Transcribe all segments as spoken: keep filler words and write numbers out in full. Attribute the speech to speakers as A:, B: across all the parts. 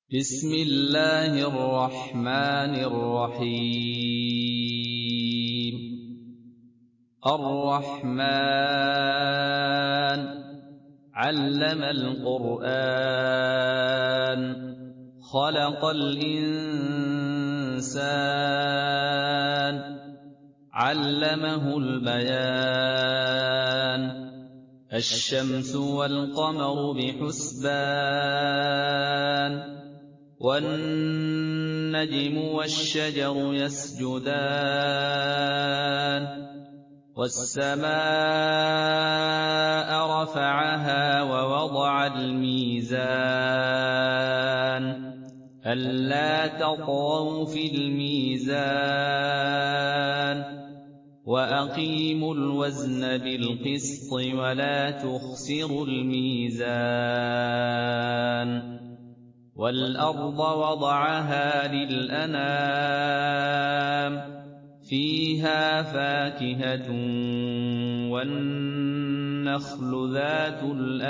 A: بسم الله الرحمن الرحيم الرحمن علم القرآن خلق الإنسان علمه البيان الشمس والقمر بحسبان والنجم والشجر يسجدان والسماء رفعها ووضع الميزان ألا تطغوا في الميزان وأقيموا الوزن بالقسط ولا تخسروا الميزان والأرض وضعها للأنام فيها فاكهة والنخل ذات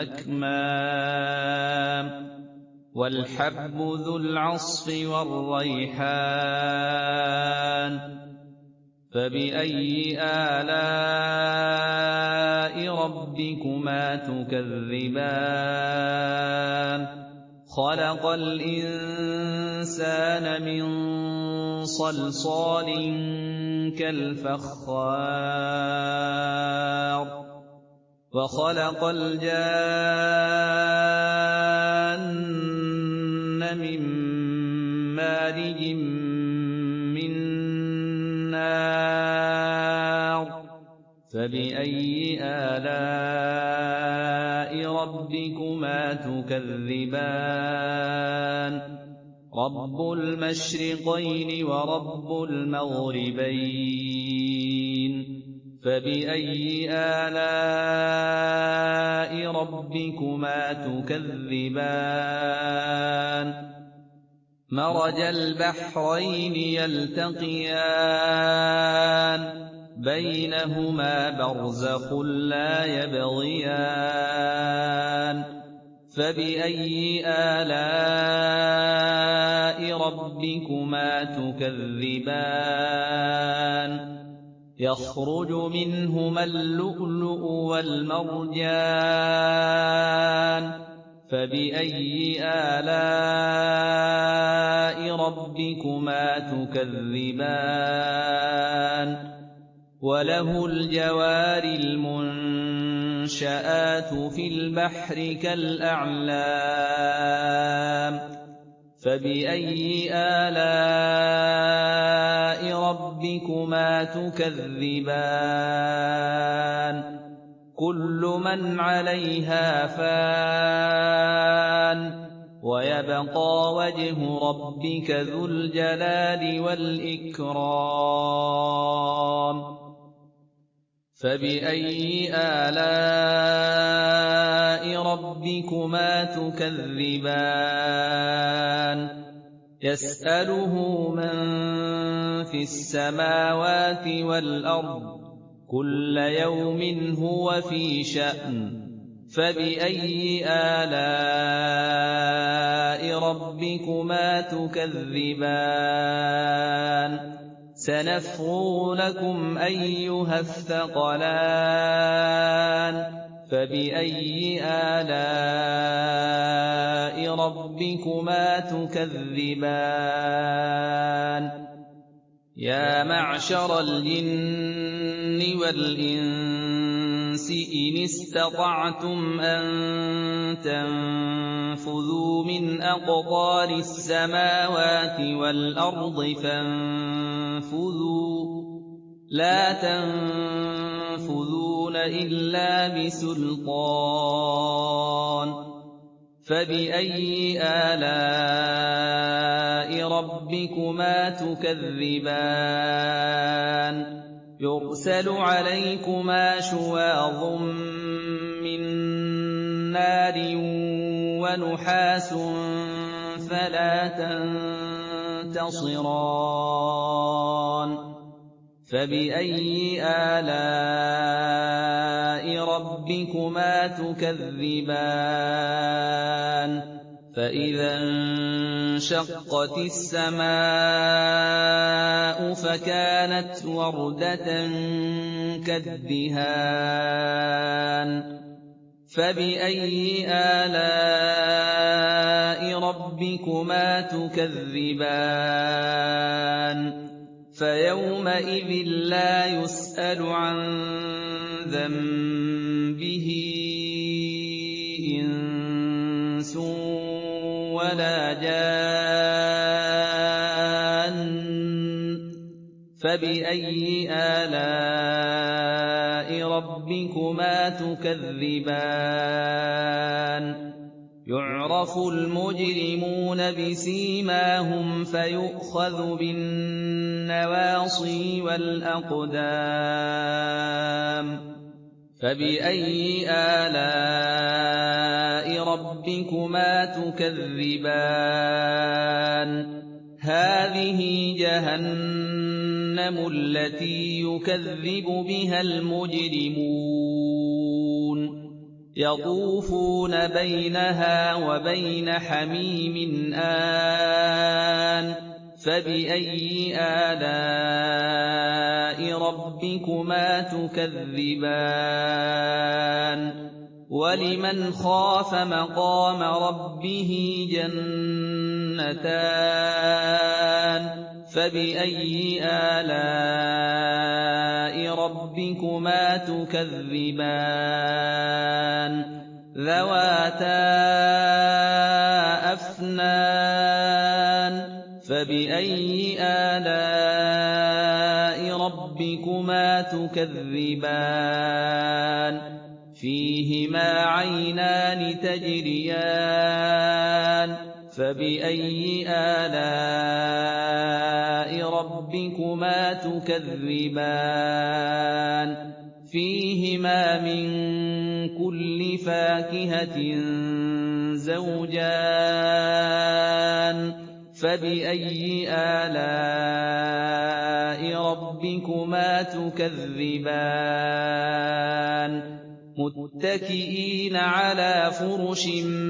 A: الأكمام والحب ذو العصف والريحان فبأي آلاء ربكما تكذبان خلق الإنسان من صلصال كالفخار وخلق الجان من مارج من نار فبأي آلاء ربكما تكذبان رب المشرقين ورب المغربين فبأي آلاء ربكما تكذبان مرج البحرين يلتقيان بينهما برزخ لا يبغيان فبأي آلاء ربكما تكذبان يخرج منهما اللؤلؤ والمرجان فبأي آلاء ربكما تكذبان وله الجوار المنشآت في البحر كالأعلام فبأي آلاء ربكما تكذبان كل من عليها فان ويبقى وجه ربك ذو الجلال والإكرام فبأي آلاء ربكما تكذبان يسأله من في السماوات والأرض كل يوم هو في شأن فبأي آلاء ربكما تكذبان سنفرغ لكم أيها الثقلان فبأي آلاء ربكما تكذبان يا معشر الجن والإنس إن استطعتم أن تنفذوا من أقطار السماوات والأرض فانفذوا لا تنفذون إلا بسلطان فبأي آلاء ربكما تكذبان يرسل عليكما شواظ من نار ونحاس فلا تنتصران فبأي آلاء ربكما تكذبان فإذا وَانشَقَّتِ السَّمَاءُ فَكَانَتْ وَرْدَةً كَالدِّهَانِ فَبِأَيِّ آلَاءِ رَبِّكُمَا تُكَذِّبَانِ فَيَوْمَئِذٍ لَّا يُسْأَلُ عَن ذَنبِهِ إِنسٌ وَلَا جَانٌّ فَبِأَيِّ آلَاءِ رَبِّكُمَا تُكَذِّبَانِ يُعْرَفُ الْمُجْرِمُونَ بِسِيمَاهُمْ فَيُؤْخَذُ بِالنَّوَاصِي وَالْأَقْدَامِ فَبِأَيِّ آلَاءِ رَبِّكُمَا تُكَذِّبَانِ هَٰذِهِ جَهَنَّمُ الَّتِي يُكَذِّبُ بِهَا الْمُجْرِمُونَ يَطُوفُونَ بَيْنَهَا وَبَيْنَ حَمِيمٍ آنٍ فَبِأَيِّ آلَاءِ رَبِّكُمَا تُكَذِّبَانِ وَلِمَنْ خَافَ مَقَامَ رَبِّهِ جَنَّتَانِ فَبِأَيِّ آلَاءِ رَبِّكُمَا تُكَذِّبَانِ ذَوَاتَا أَفْنَانٍ فَبِأَيِّ آلَاءِ رَبِّكُمَا تُكَذِّبَانِ فِيهِمَا عَيْنَانِ تَجْرِيَانِ فَبِأَيِّ آلَاءِ رَبِّكُمَا تُكَذِّبَانِ فِيهِمَا مِن كُلِّ فَاكِهَةٍ زَوْجَانِ فَبِأَيِّ آلَاءِ رَبِّكُمَا تُكَذِّبَانِ مُتَّكِئِينَ عَلَىٰ فُرُشٍ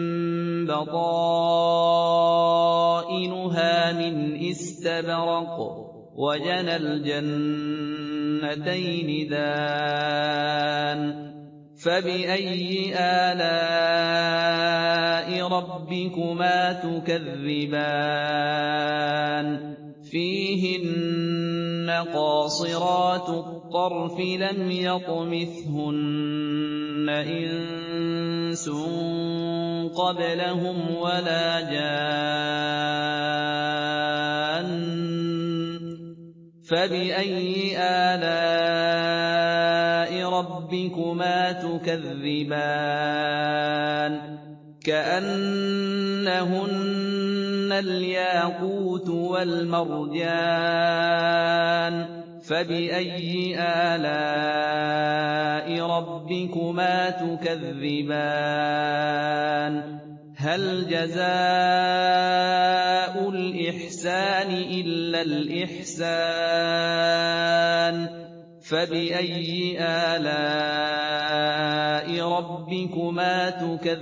A: بَطَائِنُهَا مِنْ إِسْتَبْرَقٍ وَجَنَى الْجَنَّتَيْنِ دَانٍ فَبِأَيِّ آلَاءِ رَبِّكُمَا تُكَذِّبَانِ فِيهِنَّ قَاصِرَاتُ الطَّرْفِ لَمْ يَطْمِثْهُنَّ إِنسٌ قَبْلَهُمْ وَلَا جَانٌّ فَبِأَيِّ آلَاءِ رَبِّكُمَا تُكَذِّبَانِ كَأَنَّهُنَّ الْيَاقُوتُ وَالْمَرْجَانُ فَبِأَيِّ آلَاءِ رَبِّكُمَا تُكَذِّبَانِ هَلْ جَزَاءُ الْإِحْسَانِ إِلَّا الْإِحْسَانُ فَبِأَيِّ آلَاءِ رَبِّكُمَا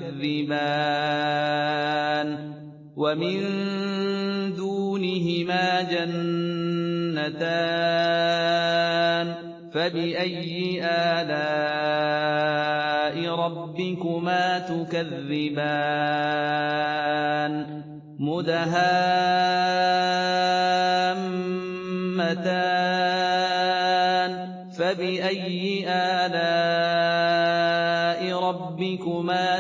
A: تُكَذِّبَانِ وَمِن دُونِهِمَا جَنَّتَانِ فَبِأَيِّ آلَاءِ رَبِّكُمَا تُكَذِّبَانِ مُدْهَامَّتَانِ فَبِأَيِّ آلَاءِ رَبِّكُمَا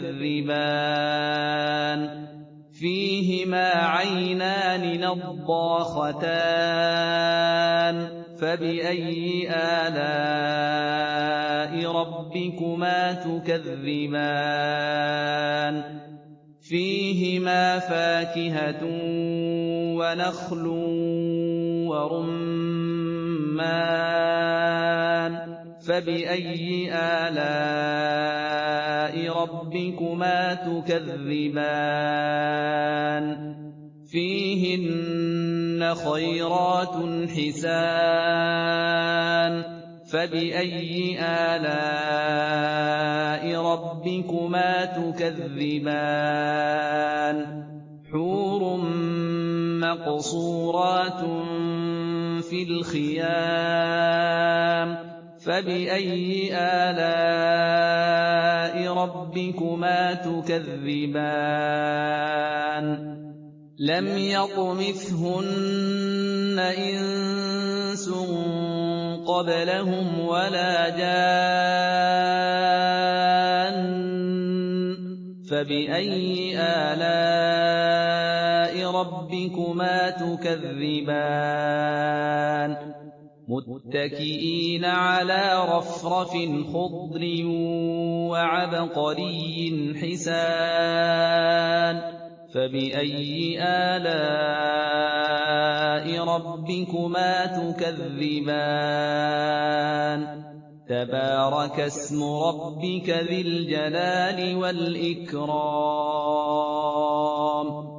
A: تُكَذِّبَانِ فِيهِمَا عَيْنَانِ نَضَّاخَتَانِ فَبِأَيِّ آلَاءِ رَبِّكُمَا تُكَذِّبَانِ فِيهِمَا فَاكِهَةٌ وَنَخْلٌ وَرُمَّانٌ فَبِأَيِّ آلَاءِ رَبِّكُمَا تُكَذِّبَانِ فِيهِنَّ خَيْرَاتٌ حِسَانٌ فَبِأَيِّ آلَاءِ رَبِّكُمَا تُكَذِّبَانِ حُورٌ مَّقْصُورَاتٌ فِي الْخِيَامِ فَبِأَيِّ آلَاءِ رَبِّكُمَا تُكَذِّبَانِ لَمْ يَطْمِثْهُنَّ إِنسٌ قَبْلَهُمْ وَلَا جَانٌّ فَبِأَيِّ آلَاءِ رَبِّكُمَا تُكَذِّبَانِ مُتَّكِئِينَ عَلَىٰ رَفْرَفٍ خُضْرٍ وَعَبْقَرِيٍّ حِسَانٍ فَبِأَيِّ آلَاءِ رَبِّكُمَا تُكَذِّبَانِ تَبَارَكَ اسْمُ رَبِّكَ ذِي الْجَلَالِ وَالْإِكْرَامِ